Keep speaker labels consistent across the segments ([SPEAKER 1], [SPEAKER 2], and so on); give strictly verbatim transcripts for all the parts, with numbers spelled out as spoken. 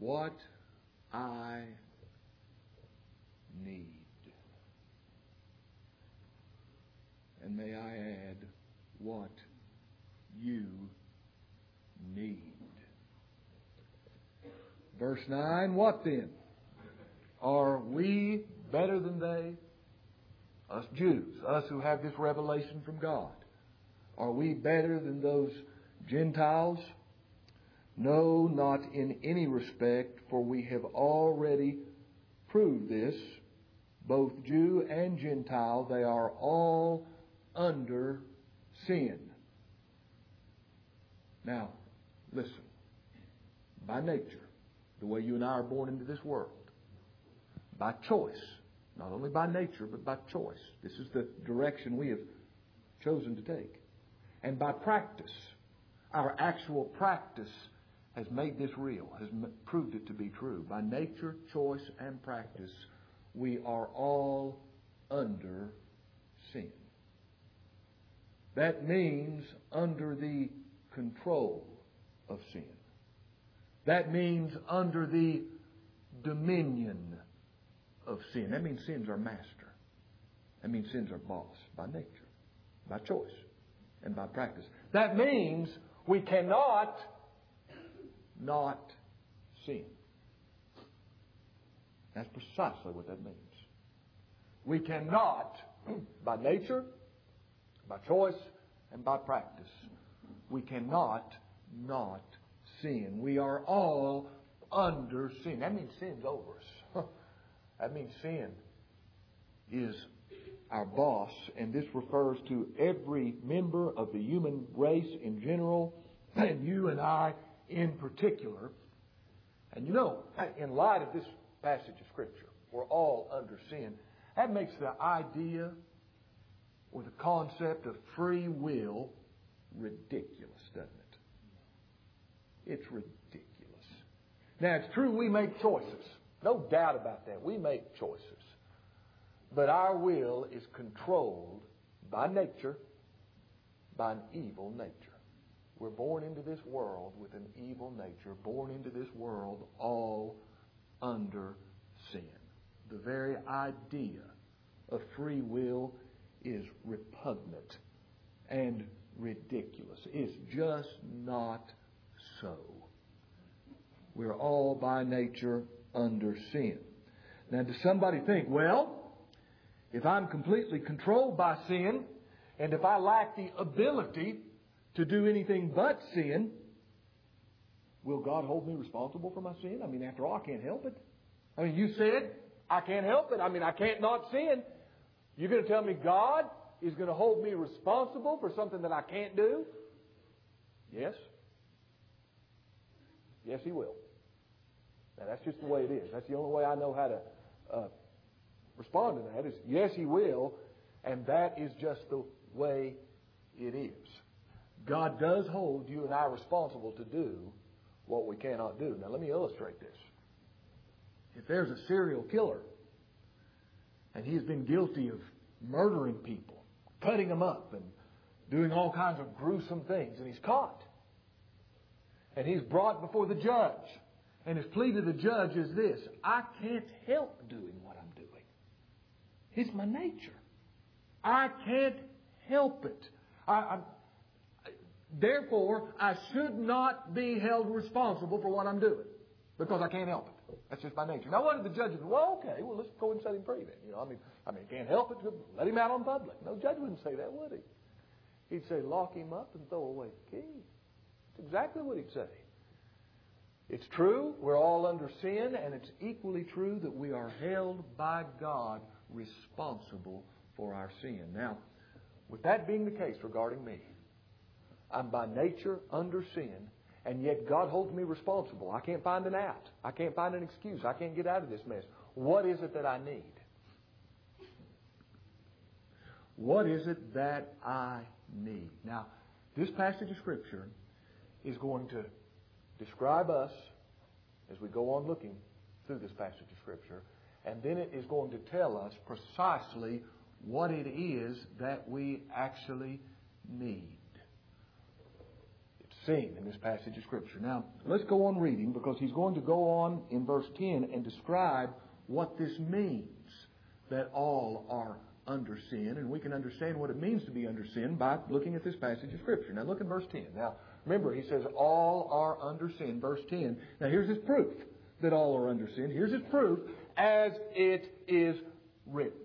[SPEAKER 1] what I need. And may I add, what you need. Verse nine, what then? Are we better than they? Us Jews, us who have this revelation from God. Are we better than those Gentiles? No, not in any respect, for we have already proved this. Both Jew and Gentile, they are all under sin. Now, listen. By nature, the way you and I are born into this world, by choice, not only by nature, but by choice. This is the direction we have chosen to take. And by practice, our actual practice has made this real, has proved it to be true. By nature, choice, and practice, we are all under sin. That means under the control of sin. That means under the dominion of sin. That means sin's our master. That means sin's our boss by nature, by choice, and by practice. That means we cannot not sin. That's precisely what that means. We cannot, by nature, by choice, and by practice, we cannot not sin. We are all under sin. That means sin's over us. That means sin is our boss, and this refers to every member of the human race in general, and you and I in particular. And you know, in light of this passage of Scripture, we're all under sin. That makes the idea or the concept of free will ridiculous, doesn't it? It's ridiculous. Now, it's true we make choices. No doubt about that. We make choices. But our will is controlled by nature, by an evil nature. We're born into this world with an evil nature, born into this world all under sin. The very idea of free will is repugnant and ridiculous. It's just not so. We're all by nature under sin. Now, does somebody think, well, if I'm completely controlled by sin, and if I lack the ability to do anything but sin, will God hold me responsible for my sin? I mean, after all, I can't help it. I mean, you said, I can't help it. I mean, I can't not sin. You're going to tell me God is going to hold me responsible for something that I can't do? Yes. Yes, He will. Now, that's just the way it is. That's the only way I know how to uh, respond to that is, yes, He will, and that is just the way it is. God does hold you and I responsible to do what we cannot do. Now, let me illustrate this. If there's a serial killer, and he has been guilty of murdering people, cutting them up, and doing all kinds of gruesome things, and he's caught, and he's brought before the judge, and his plea to the judge is this: I can't help doing what I'm doing. It's my nature. I can't help it. I, I, therefore, I should not be held responsible for what I'm doing because I can't help it. That's just my nature. Now, what did the judge do? Well, okay, well, let's go and set him free then. You know, I mean, I mean, can't help it. Let him out on public. No judge wouldn't say that, would he? He'd say, lock him up and throw away the key. That's exactly what he'd say. It's true, we're all under sin, and it's equally true that we are held by God responsible for our sin. Now, with that being the case regarding me, I'm by nature under sin, and yet God holds me responsible. I can't find an out. I can't find an excuse. I can't get out of this mess. What is it that I need? What is it that I need? Now, this passage of Scripture is going to describe us as we go on looking through this passage of Scripture, and then it is going to tell us precisely what it is that we actually need. It's seen in this passage of Scripture. Now, let's go on reading, because he's going to go on in verse ten and describe what this means, that all are under sin. And we can understand what it means to be under sin by looking at this passage of Scripture. Now, look in verse ten. Now, remember, he says all are under sin. Verse ten. Now, here's his proof that all are under sin. Here's his proof, as it is written.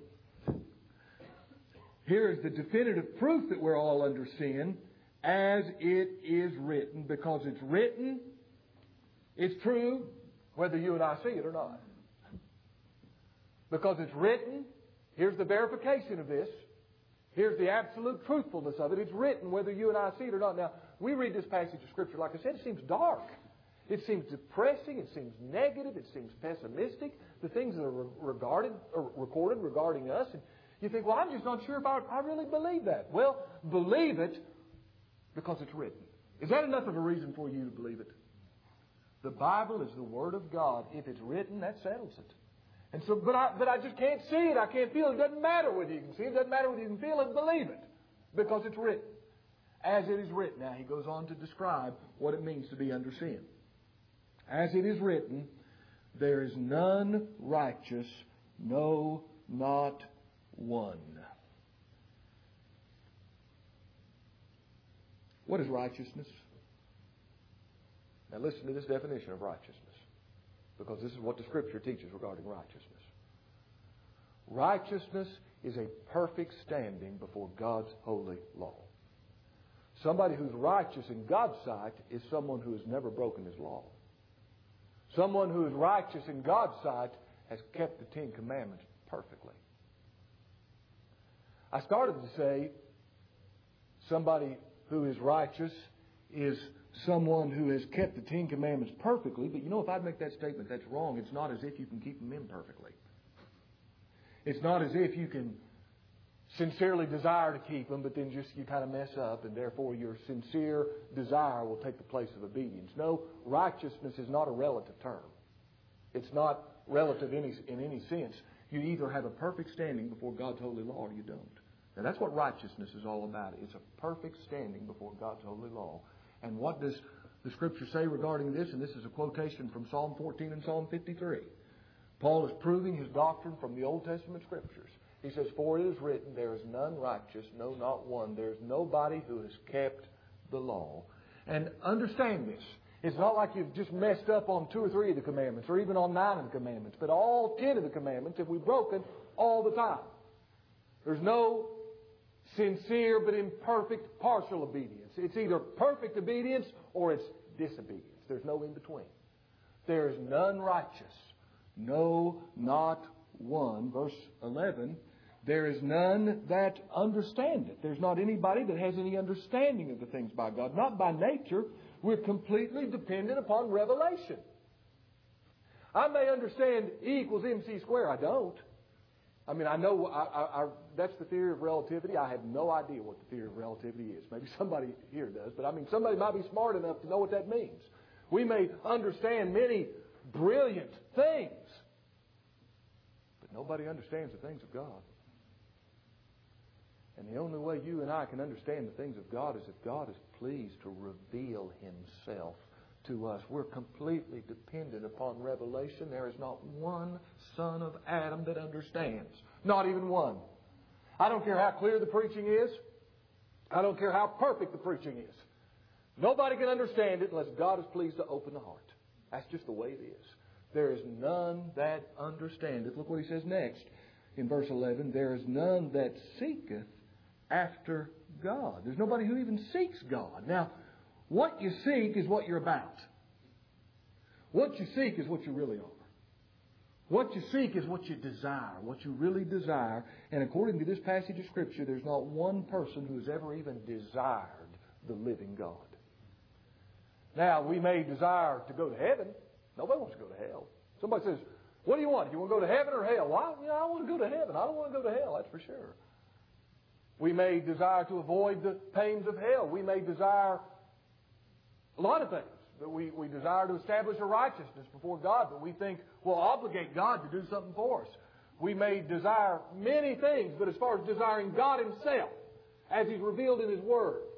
[SPEAKER 1] Here is the definitive proof that we're all under sin, as it is written, because it's written, it's true, whether you and I see it or not. Because it's written, here's the verification of this. Here's the absolute truthfulness of it. It's written, whether you and I see it or not. Now, we read this passage of Scripture, like I said, it seems dark. It seems depressing. It seems negative. It seems pessimistic. The things that are regarded or recorded regarding us. And you think, well, I'm just not sure if I, I really believe that. Well, believe it because it's written. Is that enough of a reason for you to believe it? The Bible is the Word of God. If it's written, that settles it. And so, but I, but I just can't see it. I can't feel it. It doesn't matter whether you can see it. It doesn't matter whether you can feel it. Believe it. Because it's written. As it is written. Now, he goes on to describe what it means to be under sin. As it is written, there is none righteous, no, not one. What is righteousness? Now listen to this definition of righteousness, because this is what the Scripture teaches regarding righteousness. Righteousness is a perfect standing before God's holy law. Somebody who's righteous in God's sight is someone who has never broken His law. Someone who is righteous in God's sight has kept the Ten Commandments perfectly. I started to say somebody who is righteous is someone who has kept the Ten Commandments perfectly. But you know, if I'd make that statement, that's wrong. It's not as if you can keep them imperfectly. It's not as if you can sincerely desire to keep them, but then just you kind of mess up, and therefore your sincere desire will take the place of obedience. No, righteousness is not a relative term. It's not relative in any, in any sense. You either have a perfect standing before God's holy law or you don't. Now that's what righteousness is all about. It's a perfect standing before God's holy law. And what does the Scripture say regarding this? And this is a quotation from Psalm fourteen and Psalm fifty-three. Paul is proving his doctrine from the Old Testament Scriptures. He says, for it is written, there is none righteous, no, not one. There is nobody who has kept the law. And understand this. It's not like you've just messed up on two or three of the commandments, or even on nine of the commandments. But all ten of the commandments have we broken all the time. There's no sincere but imperfect partial obedience. It's either perfect obedience or it's disobedience. There's no in between. There is none righteous. No, not one. Verse eleven, there is none that understandeth. There's not anybody that has any understanding of the things by God. Not by nature. We're completely dependent upon revelation. I may understand E equals mc squared. I don't. I mean, I know I, I, I, that's the theory of relativity. I have no idea what the theory of relativity is. Maybe somebody here does. But I mean, somebody might be smart enough to know what that means. We may understand many brilliant things, but nobody understands the things of God. And the only way you and I can understand the things of God is if God is pleased to reveal Himself to us. We're completely dependent upon revelation. There is not one son of Adam that understands. Not even one. I don't care how clear the preaching is. I don't care how perfect the preaching is. Nobody can understand it unless God is pleased to open the heart. That's just the way it is. There is none that understandeth. Look what he says next in verse eleven. There is none that seeketh after God. There's nobody who even seeks God. Now, what you seek is what you're about. What you seek is what you really are. What you seek is what you desire, what you really desire. And according to this passage of Scripture, there's not one person who has ever even desired the living God. Now, we may desire to go to heaven. Nobody wants to go to hell. Somebody says, what do you want? You want to go to heaven or hell? Well, I, you know, I want to go to heaven. I don't want to go to hell, that's for sure. We may desire to avoid the pains of hell. We may desire a lot of things. But we, we desire to establish a righteousness before God, but we think we'll obligate God to do something for us. We may desire many things, but as far as desiring God Himself, as He's revealed in His Word,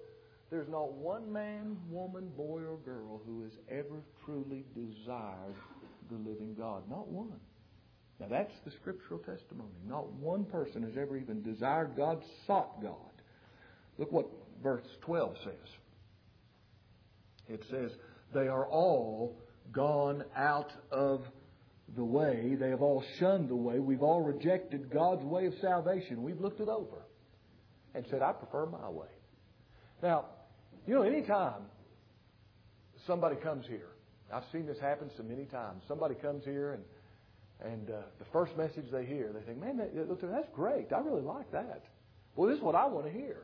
[SPEAKER 1] there's not one man, woman, boy, or girl who has ever truly desired the living God. Not one. Now that's the scriptural testimony. Not one person has ever even desired God, sought God. Look what verse twelve says. It says, they are all gone out of the way. They have all shunned the way. We've all rejected God's way of salvation. We've looked it over and said, I prefer my way. Now, you know, anytime somebody comes here, I've seen this happen so many times. Somebody comes here and and uh, the first message they hear, they think, man, that, that's great. I really like that. Well, this is what I want to hear.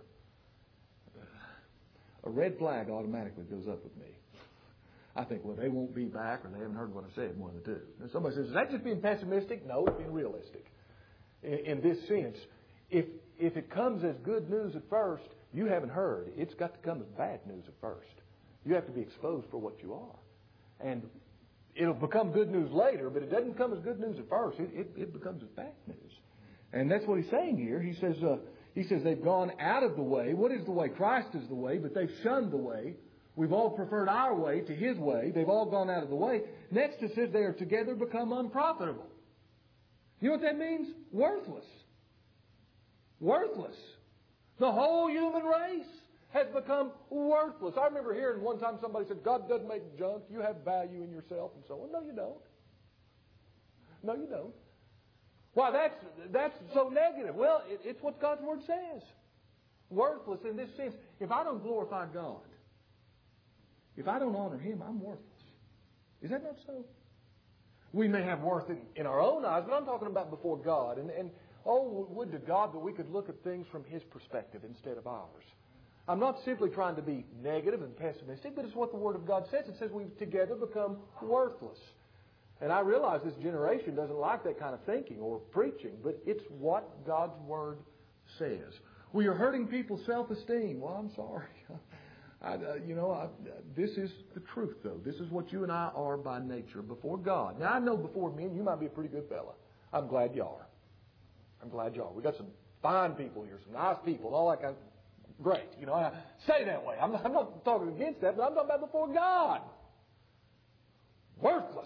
[SPEAKER 1] A red flag automatically goes up with me. I think, well, they won't be back, or they haven't heard what I said, one of the two. And somebody says, is that just being pessimistic? No, it's being realistic. In, in this sense, if if it comes as good news at first, you haven't heard. It's got to come as bad news at first. You have to be exposed for what you are. And it'll become good news later, but it doesn't come as good news at first. It, it, it becomes as bad news. And that's what he's saying here. He says, uh, he says they've gone out of the way. What is the way? Christ is the way, but they've shunned the way. We've all preferred our way to His way. They've all gone out of the way. Next it says they are together become unprofitable. You know what that means? Worthless. Worthless. The whole human race has become worthless. I remember hearing one time somebody said, God doesn't make junk. You have value in yourself and so on. No, you don't. No, you don't. Why, that's, that's so negative. Well, it, it's what God's Word says. Worthless in this sense. If I don't glorify God, if I don't honor Him, I'm worthless. Is that not so? We may have worth in, in our own eyes, but I'm talking about before God. And, and oh, would to God that we could look at things from His perspective instead of ours. I'm not simply trying to be negative and pessimistic, but it's what the Word of God says. It says we've together become worthless. And I realize this generation doesn't like that kind of thinking or preaching, but it's what God's Word says. We are hurting people's self-esteem. Well, I'm sorry. I, uh, you know, I, this is the truth, though. This is what you and I are by nature before God. Now, I know before men, you might be a pretty good fella. I'm glad you are. I'm glad you are. We got some fine people here, some nice people, and all that kind of great. You know, I say that way. I'm not, I'm not talking against that, but I'm talking about before God. Worthless.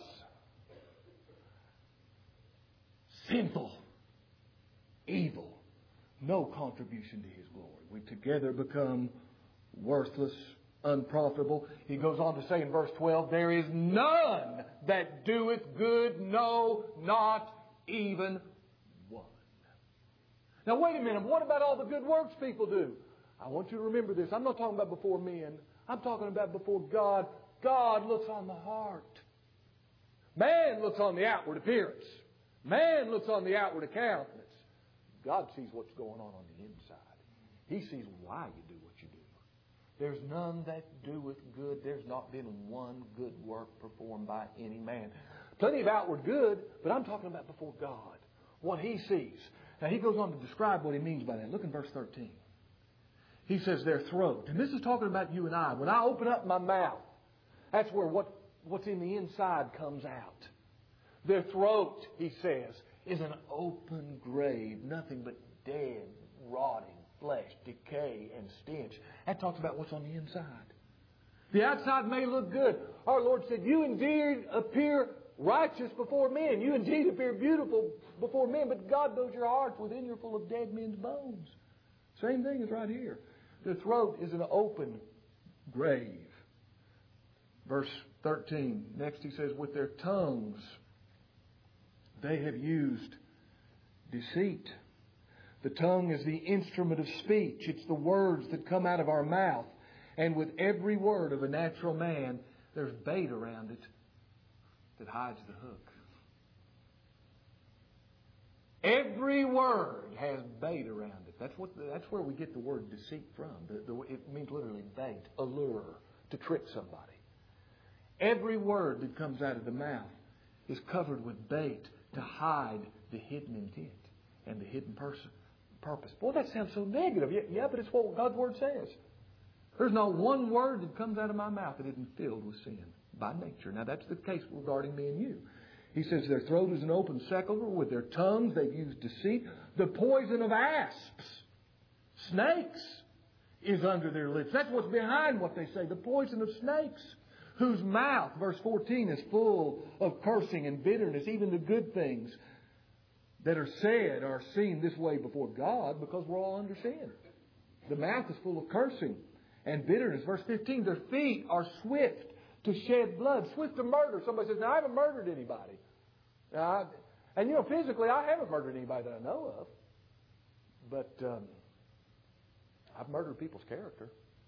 [SPEAKER 1] Sinful. Evil. No contribution to His glory. We together become worthless, unprofitable. He goes on to say in verse twelve, there is none that doeth good, no, not even one. Now wait a minute, what about all the good works people do? I want you to remember this. I'm not talking about before men. I'm talking about before God. God looks on the heart. Man looks on the outward appearance. Man looks on the outward countenance. God sees what's going on on the inside. He sees why you do what you do. There's none that doeth good. There's not been one good work performed by any man. Plenty of outward good, but I'm talking about before God. What He sees. Now he goes on to describe what he means by that. Look in verse thirteen. He says their throat. And this is talking about you and I. When I open up my mouth, that's where what, what's in the inside comes out. Their throat, he says, is an open grave. Nothing but dead, rotting flesh, decay, and stench. That talks about what's on the inside. The outside may look good. Our Lord said, you indeed appear righteous before men. You indeed appear beautiful before men. But God knows your hearts. Within you're full of dead men's bones. Same thing is right here. The throat is an open grave. Verse thirteen. Next he says, with their tongues they have used deceit. The tongue is the instrument of speech. It's the words that come out of our mouth. And with every word of a natural man, there's bait around it that hides the hook. Every word has bait around it. That's what. That's where we get the word deceit from. The, the, it means literally bait, allure, to trick somebody. Every word that comes out of the mouth is covered with bait to hide the hidden intent and the hidden person, purpose. Boy, that sounds so negative. Yeah, yeah, but it's what God's Word says. There's not one word that comes out of my mouth that isn't filled with sin by nature. Now, that's the case regarding me and you. He says their throat is an open sepulchre. With their tongues they've used deceit. The poison of asps, snakes, is under their lips. That's what's behind what they say. The poison of snakes, whose mouth, verse fourteen, is full of cursing and bitterness. Even the good things that are said are seen this way before God because we're all under sin. The mouth is full of cursing and bitterness. Verse fifteen, their feet are swift to shed blood, swift to murder. Somebody says, now I haven't murdered anybody. Now, I, and you know, physically I haven't murdered anybody that I know of. But um, I've murdered people's character.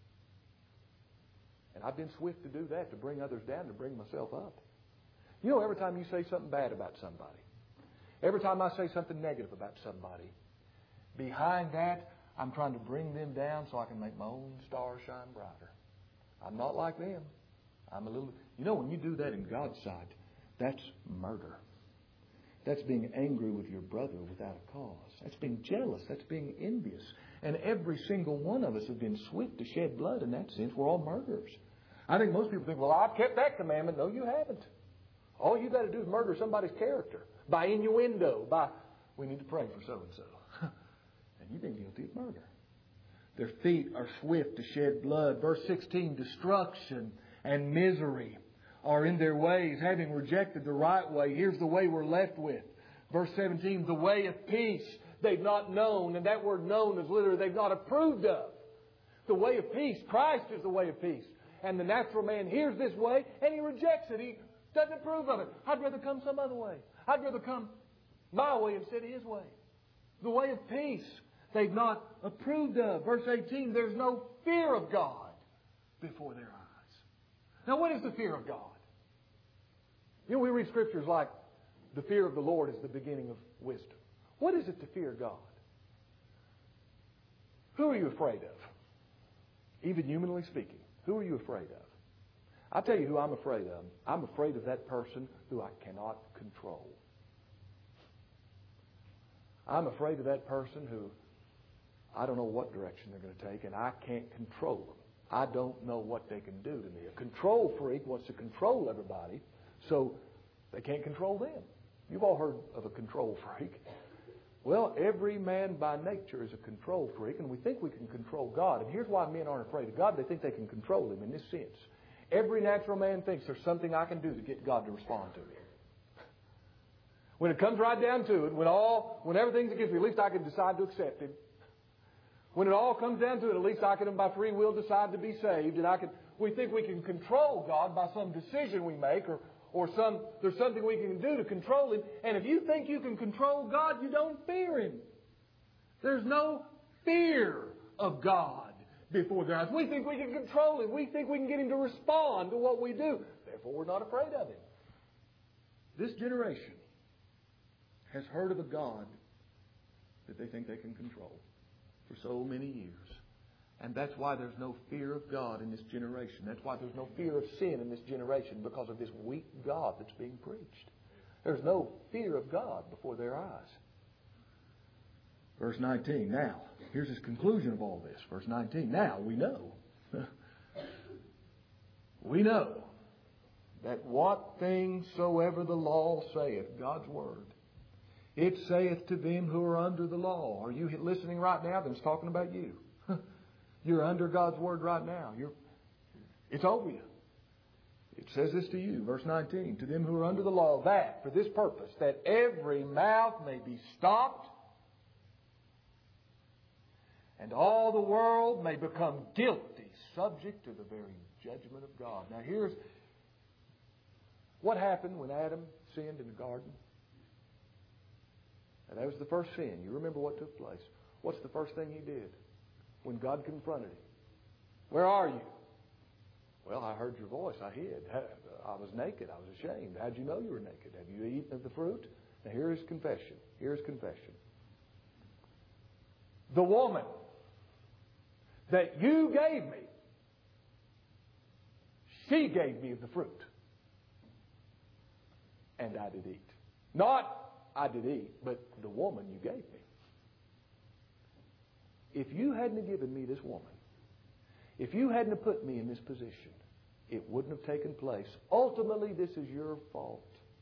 [SPEAKER 1] And I've been swift to do that, to bring others down, to bring myself up. You know, every time you say something bad about somebody, every time I say something negative about somebody, behind that, I'm trying to bring them down so I can make my own star shine brighter. I'm not like them. I'm a little... You know, when you do that in God's sight, that's murder. That's being angry with your brother without a cause. That's being jealous. That's being envious. And every single one of us have been swift to shed blood in that sense. We're all murderers. I think most people think, well, I've kept that commandment. No, you haven't. All you got to do is murder somebody's character by innuendo, by, we need to pray for so-and-so. And you've been guilty of murder. Their feet are swift to shed blood. Verse sixteen, destruction and misery are in their ways, having rejected the right way. Here's the way we're left with. Verse seventeen, the way of peace they've not known. And that word known is literally they've not approved of. The way of peace. Christ is the way of peace. And the natural man hears this way and he rejects it. He doesn't approve of it. I'd rather come some other way. I'd rather come my way instead of his way. The way of peace they've not approved of. Verse eighteen, there's no fear of God before their eyes. Now, what is the fear of God? You know, we read scriptures like, the fear of the Lord is the beginning of wisdom. What is it to fear God? Who are you afraid of? Even humanly speaking, who are you afraid of? I'll tell you who I'm afraid of. I'm afraid of that person who I cannot control. I'm afraid of that person who I don't know what direction they're going to take, and I can't control them. I don't know what they can do to me. A control freak wants to control everybody, so they can't control them. You've all heard of a control freak. Well, every man by nature is a control freak, and we think we can control God. And here's why men aren't afraid of God. They think they can control Him in this sense. Every natural man thinks there's something I can do to get God to respond to me. When it comes right down to it, when all, when everything's against me, at least I can decide to accept Him. When it all comes down to it, at least I can, by free will, decide to be saved. And I can. We think we can control God by some decision we make, or or some there's something we can do to control Him. And if you think you can control God, you don't fear Him. There's no fear of God before their eyes. We think we can control Him. We think we can get Him to respond to what we do. Therefore, we're not afraid of Him. This generation has heard of a God that they think they can control for so many years. And that's why there's no fear of God in this generation. That's why there's no fear of sin in this generation, because of this weak God that's being preached. There's no fear of God before their eyes. Verse nineteen. Now, here's his conclusion of all this. Verse nineteen. Now, we know. we know that what things soever the law saith, God's Word, it saith to them who are under the law. Are you listening right now? Then it's talking about you. You're under God's Word right now. You're, it's over you. It says this to you, verse nineteen. To them who are under the law, that, for this purpose, that every mouth may be stopped, and all the world may become guilty, subject to the very judgment of God. Now here's what happened when Adam sinned in the garden. And that was the first sin. You remember what took place. What's the first thing he did when God confronted him? Where are you? Well, I heard your voice. I hid. I was naked. I was ashamed. How'd you know you were naked? Have you eaten of the fruit? Now here is confession. Here is confession. The woman that you gave me, she gave me of the fruit. And I did eat. Not I did eat, but the woman you gave me. If you hadn't given me this woman, if you hadn't put me in this position, it wouldn't have taken place. Ultimately, this is your fault.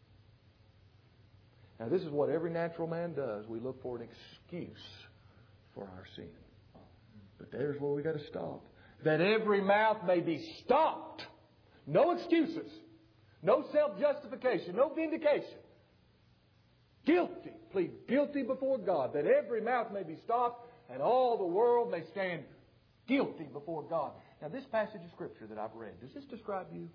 [SPEAKER 1] Now, this is what every natural man does. We look for an excuse for our sin. But there's where we got to stop. That every mouth may be stopped. No excuses. No self-justification. No vindication. Guilty. Plead guilty before God. That every mouth may be stopped and all the world may stand guilty before God. Now this passage of Scripture that I've read, does this describe you?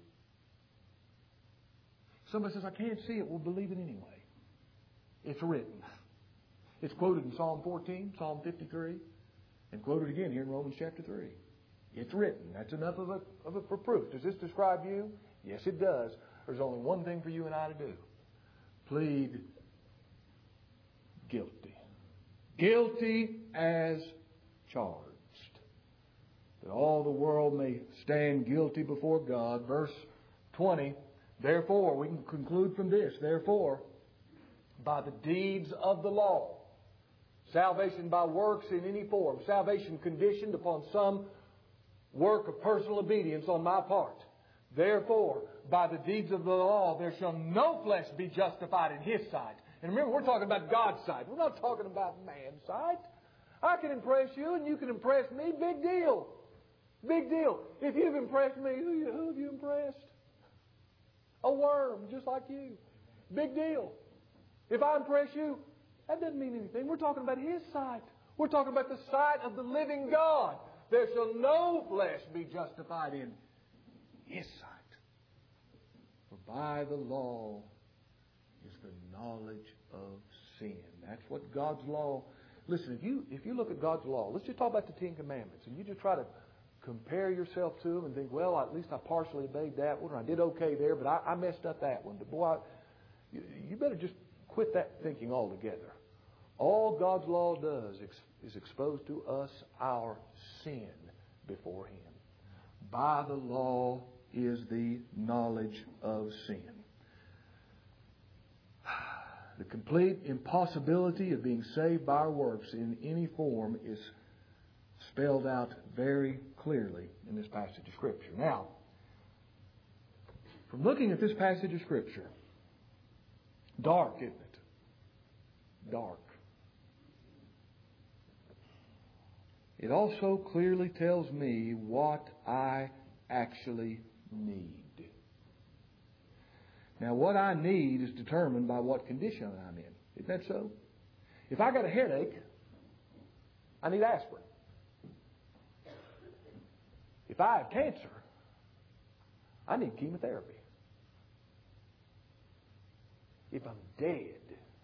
[SPEAKER 1] Somebody says, I can't see it. Well, believe it anyway. It's written. It's quoted in Psalm fourteen, Psalm fifty-three, and quoted again here in Romans chapter three. It's written. That's enough of a, of a for proof. Does this describe you? Yes, it does. There's only one thing for you and I to do. Plead guilty. Guilty as charged. That all the world may stand guilty before God. Verse twenty. Therefore, we can conclude from this. Therefore, by the deeds of the law, salvation by works in any form, salvation conditioned upon some work of personal obedience on my part. Therefore, by the deeds of the law, there shall no flesh be justified in His sight. And remember, we're talking about God's sight. We're not talking about man's sight. I can impress you and you can impress me. Big deal. Big deal. If you've impressed me, who, who have you impressed? A worm, just like you. Big deal. If I impress you, that doesn't mean anything. We're talking about His sight. We're talking about the sight of the living God. There shall no flesh be justified in His sight. For by the law is the knowledge of sin. That's what God's law... Listen, if you if you look at God's law, let's just talk about the Ten Commandments, and you just try to compare yourself to them and think, well, at least I partially obeyed that one, or I did okay there, but I, I messed up that one. But boy, I, you, you better just quit that thinking altogether. All God's law does is expose to us our sin before Him. By the law is the knowledge of sin. The complete impossibility of being saved by our works in any form is spelled out very clearly in this passage of Scripture. Now, from looking at this passage of Scripture, dark, isn't it? Dark. It also clearly tells me what I actually need. Now, what I need is determined by what condition I'm in. Isn't that so? If I got a headache, I need aspirin. If I have cancer, I need chemotherapy. If I'm dead,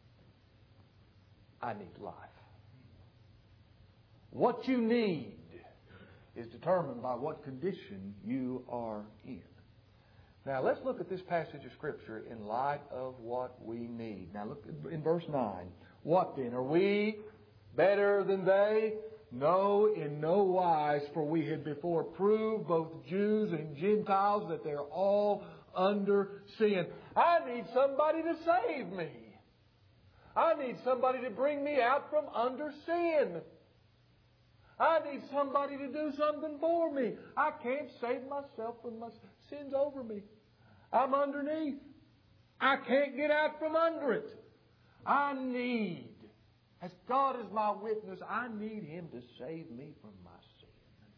[SPEAKER 1] I need life. What you need is determined by what condition you are in. Now, let's look at this passage of Scripture in light of what we need. Now, look in verse nine. What then? Are we better than they? No, in no wise, for we had before proved, both Jews and Gentiles, that they're all under sin. I need somebody to save me. I need somebody to bring me out from under sin. I need somebody to do something for me. I can't save myself when my sin's over me. I'm underneath. I can't get out from under it. I need, as God is my witness, I need Him to save me from my sin.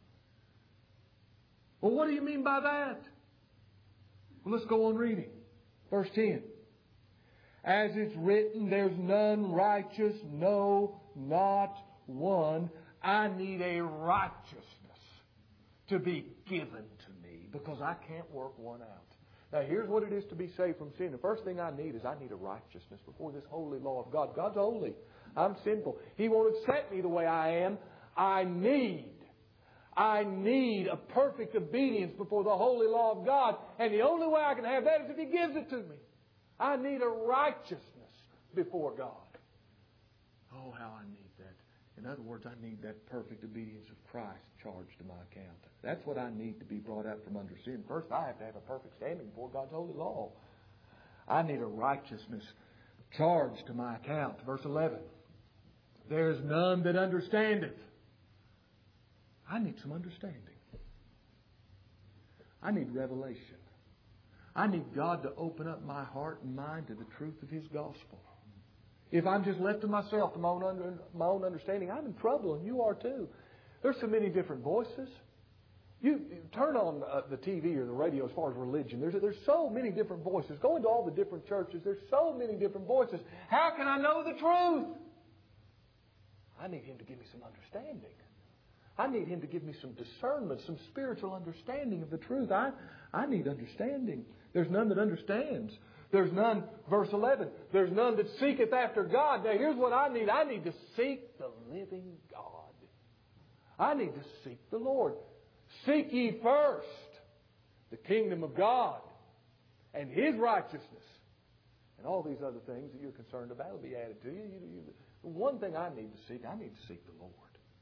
[SPEAKER 1] Well, what do you mean by that? Well, let's go on reading. Verse ten. As it's written, there's none righteous, no, not one. I need a righteousness to be given to me because I can't work one out. Now, here's what it is to be saved from sin. The first thing I need is I need a righteousness before this holy law of God. God's holy. I'm sinful. He won't accept me the way I am. I need, I need a perfect obedience before the holy law of God. And the only way I can have that is if He gives it to me. I need a righteousness before God. Oh, how I need that. In other words, I need that perfect obedience of Christ charged to my account. That's what I need to be brought out from under sin. First, I have to have a perfect standing before God's holy law. I need a righteousness charged to my account. Verse eleven. There's none that understandeth. I need some understanding. I need revelation. I need God to open up my heart and mind to the truth of His gospel. If I'm just left to myself, to my own, under, my own understanding, I'm in trouble, and you are too. There's so many different voices. You, you turn on uh, the T V or the radio as far as religion. There's, there's so many different voices. Go into all the different churches. There's so many different voices. How can I know the truth? I need Him to give me some understanding. I need Him to give me some discernment, some spiritual understanding of the truth. I, I need understanding. There's none that understands. There's none, verse eleven, there's none that seeketh after God. Now here's what I need. I need to seek the living God. I need to seek the Lord. Seek ye first the kingdom of God and His righteousness. And all these other things that you're concerned about will be added to you. you, you the one thing I need to seek, I need to seek the Lord.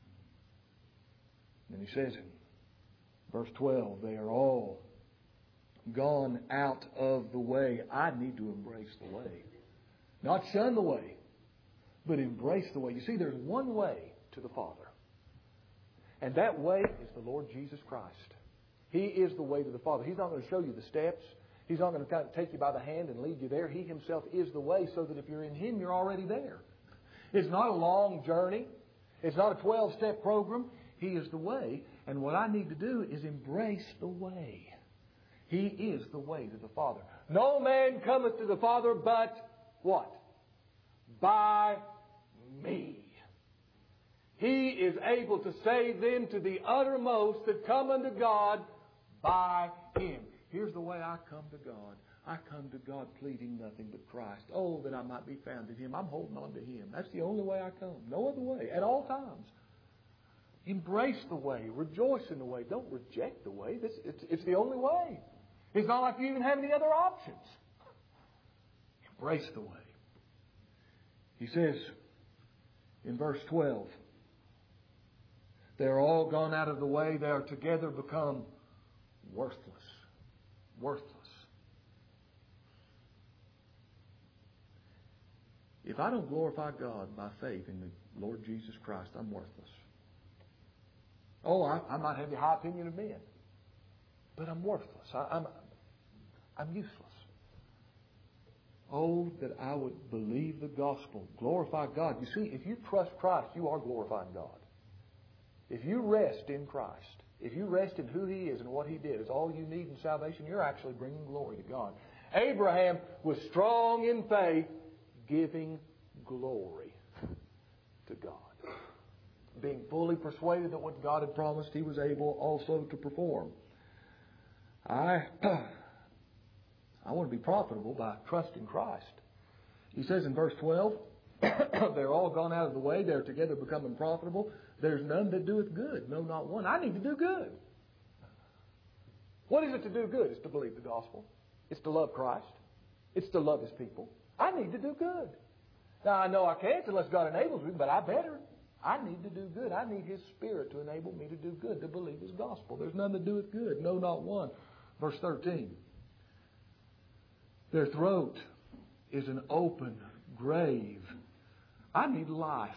[SPEAKER 1] And he says in verse twelve, they are all gone out of the way. I need to embrace the way. Not shun the way, but embrace the way. You see, there's one way to the Father. And that way is the Lord Jesus Christ. He is the way to the Father. He's not going to show you the steps. He's not going to kind of take you by the hand and lead you there. He Himself is the way, so that if you're in Him, you're already there. It's not a long journey. It's not a twelve-step program. He is the way. And what I need to do is embrace the way. He is the way to the Father. No man cometh to the Father but what? By me. He is able to save them to the uttermost that come unto God by Him. Here's the way I come to God. I come to God pleading nothing but Christ. Oh, that I might be found in Him. I'm holding on to Him. That's the only way I come. No other way. At all times. Embrace the way. Rejoice in the way. Don't reject the way. This, it's, it's the only way. It's not like you even have any other options. Embrace the way. He says in verse twelve, they are all gone out of the way. They are together become worthless. Worthless. If I don't glorify God by faith in the Lord Jesus Christ, I'm worthless. Oh, I, I might have the high opinion of men, but I'm worthless. I, I'm, I'm useless. Oh, that I would believe the gospel, glorify God. You see, if you trust Christ, you are glorifying God. If you rest in Christ, if you rest in who He is and what He did, is all you need in salvation, you're actually bringing glory to God. Abraham was strong in faith, giving glory to God. Being fully persuaded that what God had promised, he was able also to perform. I, I want to be profitable by trusting Christ. He says in verse twelve, they're all gone out of the way. They're together becoming profitable. There's none that doeth good. No, not one. I need to do good. What is it to do good? It's to believe the gospel. It's to love Christ. It's to love His people. I need to do good. Now, I know I can't unless God enables me, but I better. I need to do good. I need His Spirit to enable me to do good, to believe His gospel. There's none that doeth good. No, not one. Verse thirteen. Their throat is an open grave. I need life.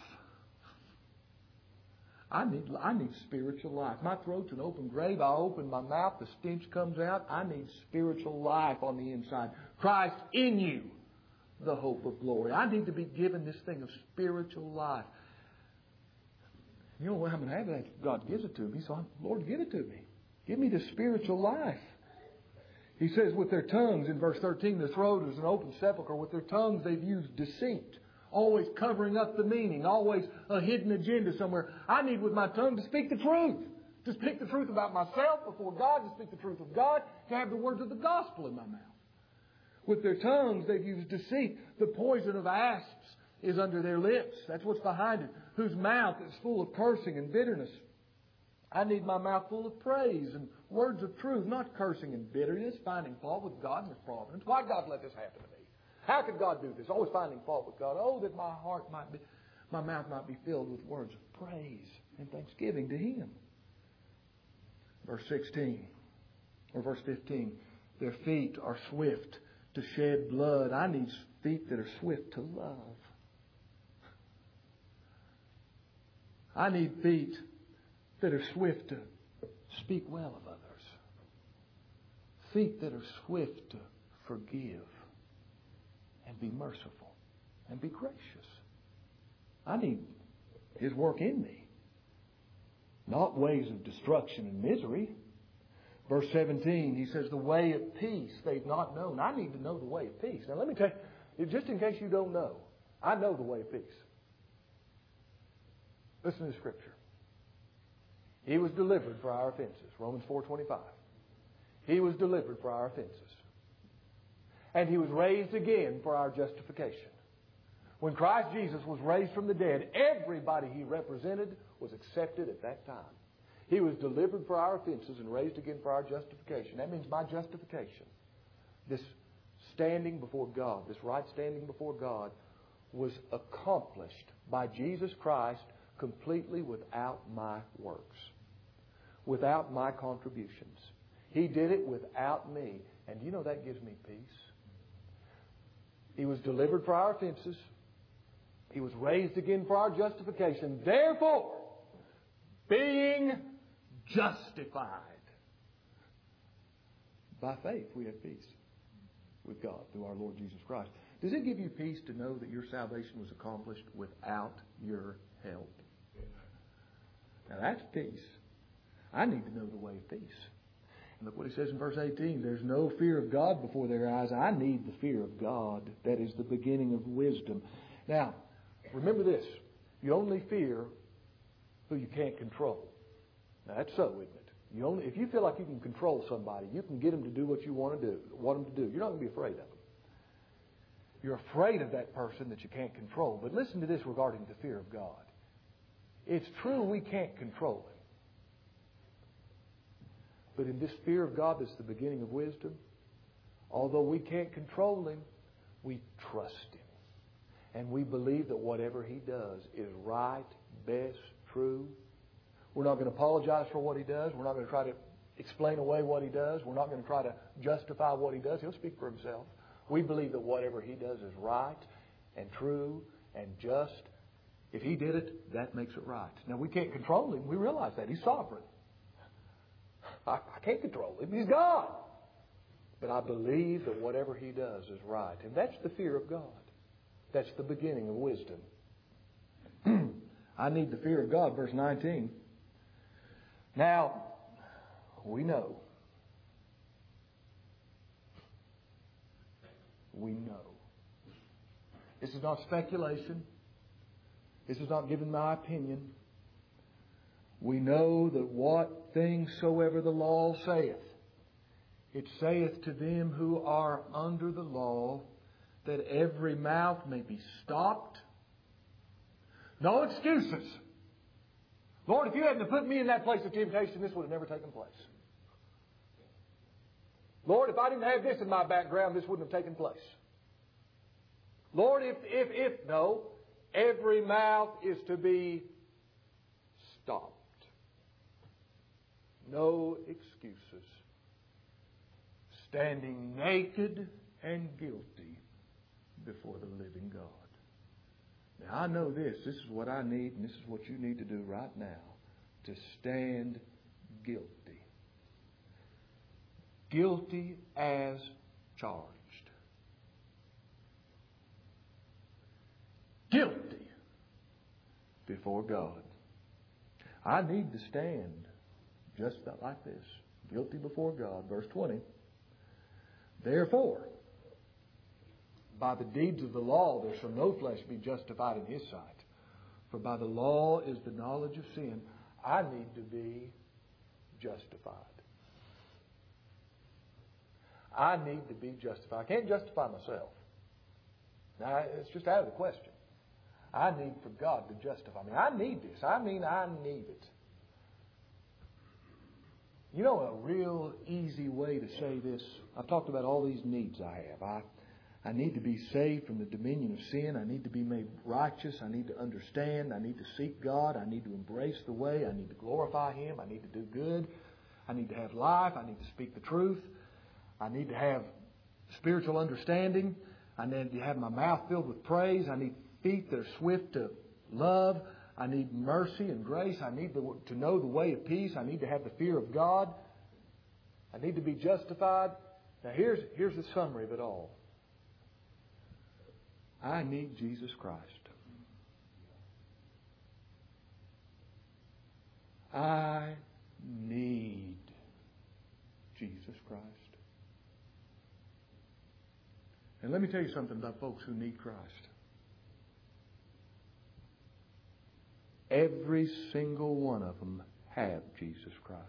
[SPEAKER 1] I need, I need spiritual life. My throat's an open grave. I open my mouth. The stench comes out. I need spiritual life on the inside. Christ in you, the hope of glory. I need to be given this thing of spiritual life. You know what I'm going to have? That God gives it to me. So, I'm, Lord, give it to me. Give me the spiritual life. He says, with their tongues, in verse thirteen, their throat is an open sepulchre. With their tongues, they've used deceit. Always covering up the meaning. Always a hidden agenda somewhere. I need with my tongue to speak the truth. To speak the truth about myself before God. To speak the truth of God. To have the words of the gospel in my mouth. With their tongues, they've used deceit. The poison of asps is under their lips. That's what's behind it. Whose mouth is full of cursing and bitterness. I need my mouth full of praise and words of truth, not cursing and bitterness, finding fault with God and His providence. Why did God let this happen to me? How could God do this? Always finding fault with God. Oh, that my heart might be, my mouth might be filled with words of praise and thanksgiving to Him. Verse sixteen, or verse fifteen, their feet are swift to shed blood. I need feet that are swift to love. I need feet that are swift to speak well of others. Feet that are swift to forgive and be merciful and be gracious. I need His work in me. not ways of destruction and misery. Verse seventeen, he says, the way of peace they've not known. I need to know the way of peace. Now let me tell you, just in case you don't know, I know the way of peace. Listen to Scripture. He was delivered for our offenses. Romans four twenty-five. He was delivered for our offenses. And He was raised again for our justification. When Christ Jesus was raised from the dead, everybody He represented was accepted at that time. He was delivered for our offenses and raised again for our justification. That means my justification, this standing before God, this right standing before God, was accomplished by Jesus Christ completely without my works, without my contributions. He did it without me. And you know that gives me peace. He was delivered for our offenses. He was raised again for our justification. Therefore, being justified by faith, we have peace with God through our Lord Jesus Christ. Does it give you peace to know that your salvation was accomplished without your help? Now that's peace. I need to know the way of peace. And look what he says in verse eighteen. There's no fear of God before their eyes. I need the fear of God. That is the beginning of wisdom. Now, remember this. You only fear who you can't control. Now that's so, isn't it? You only, if you feel like you can control somebody, you can get them to do what you want to do, want them to do. You're not going to be afraid of them. You're afraid of that person that you can't control. But listen to this regarding the fear of God. It's true we can't control Him. But in this fear of God that's the beginning of wisdom, although we can't control Him, we trust Him. And we believe that whatever He does is right, best, true. We're not going to apologize for what He does. We're not going to try to explain away what He does. We're not going to try to justify what He does. He'll speak for Himself. We believe that whatever He does is right and true and just. If He did it, that makes it right. Now, we can't control Him. We realize that. He's sovereign. I, I can't control Him. He's God. But I believe that whatever He does is right. And that's the fear of God. That's the beginning of wisdom. I need the fear of God. Verse nineteen. Now, we know. We know. This is not speculation. This is not giving my opinion. We know that what things soever the law saith, it saith to them who are under the law, that every mouth may be stopped. No excuses. Lord, if you hadn't put me in that place of temptation, this would have never taken place. Lord, if I didn't have this in my background, this wouldn't have taken place. Lord, if, if, if, no, every mouth is to be stopped. No excuses. Standing naked and guilty before the living God. Now, I know this. This is what I need, and this is what you need to do right now. To stand guilty. Guilty as charged. Guilty before God. I need to stand just like this. Guilty before God. Verse twenty. Therefore, by the deeds of the law, there shall no flesh be justified in His sight. For by the law is the knowledge of sin. I need to be justified. I need to be justified. I can't justify myself. Now, it's just out of the question. I need for God to justify me. I need this. I mean, I need it. You know, a real easy way to say this, I've talked about all these needs I have. I I need to be saved from the dominion of sin. I need to be made righteous. I need to understand. I need to seek God. I need to embrace the way. I need to glorify Him. I need to do good. I need to have life. I need to speak the truth. I need to have spiritual understanding. I need to have my mouth filled with praise. I need feet that are swift to love. I need mercy and grace. I need to know the way of peace. I need to have the fear of God. I need to be justified. Now here's, here's the summary of it all. I need Jesus Christ. I need Jesus Christ. And let me tell you something about folks who need Christ. Every single one of them have Jesus Christ.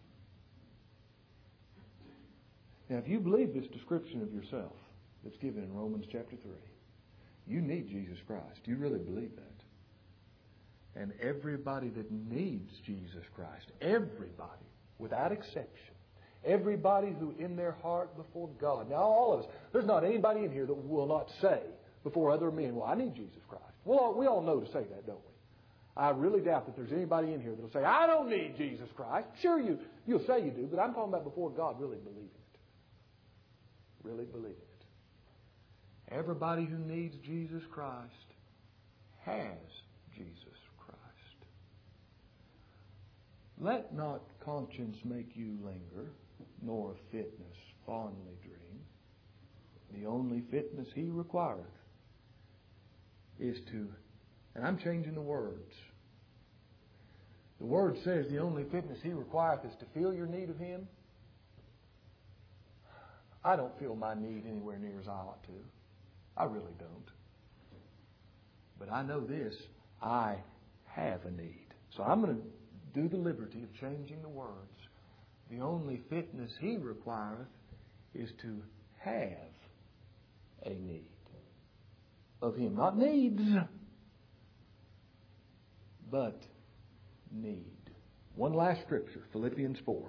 [SPEAKER 1] Now, if you believe this description of yourself that's given in Romans chapter three, you need Jesus Christ. You really believe that. And everybody that needs Jesus Christ, everybody, without exception, everybody who in their heart before God, now all of us, there's not anybody in here that will not say before other men, well, I need Jesus Christ. Well, we all know to say that, don't we? I really doubt that there's anybody in here that will say, I don't need Jesus Christ. Sure, you, you'll say you do, but I'm talking about before God really believing it. Really believing it. Everybody who needs Jesus Christ has Jesus Christ. Let not conscience make you linger, nor fitness fondly dream. The only fitness He requireth is to, and I'm changing the words. The Word says the only fitness He requireth is to feel your need of Him. I don't feel my need anywhere near as I ought to. I really don't. But I know this, I have a need. So I'm going to do the liberty of changing the words. The only fitness He requireth is to have a need of Him. Not needs, but need. One last scripture, Philippians four.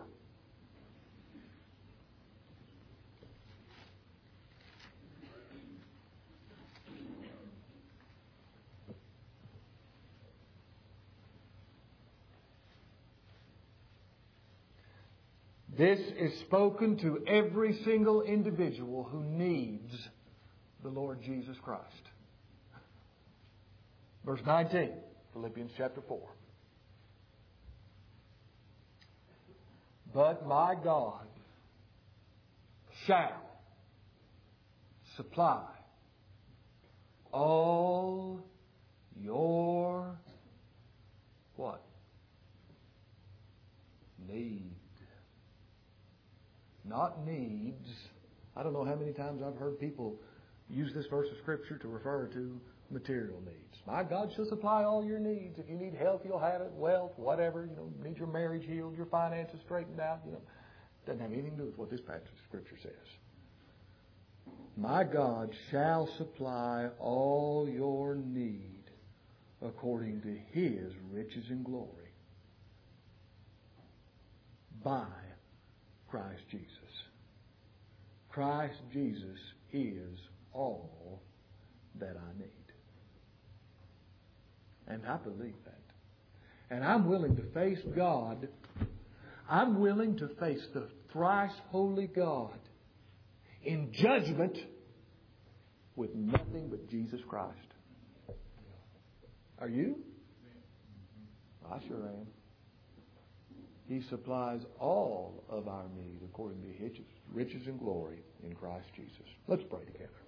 [SPEAKER 1] This is spoken to every single individual who needs the Lord Jesus Christ. Verse nineteen, Philippians chapter four. But my God shall supply all your what? Need. Not needs. I don't know how many times I've heard people use this verse of Scripture to refer to material needs. My God shall supply all your needs. If you need health, you'll have it. Wealth, whatever. You know, need your marriage healed, your finances straightened out. You know, doesn't have anything to do with what this passage of Scripture says. My God shall supply all your need according to His riches and glory by Christ Jesus. Christ Jesus is all that I need. And I believe that. And I'm willing to face God. I'm willing to face the thrice holy God in judgment with nothing but Jesus Christ. Are you? I sure am. He supplies all of our need according to His riches and glory in Christ Jesus. Let's pray together.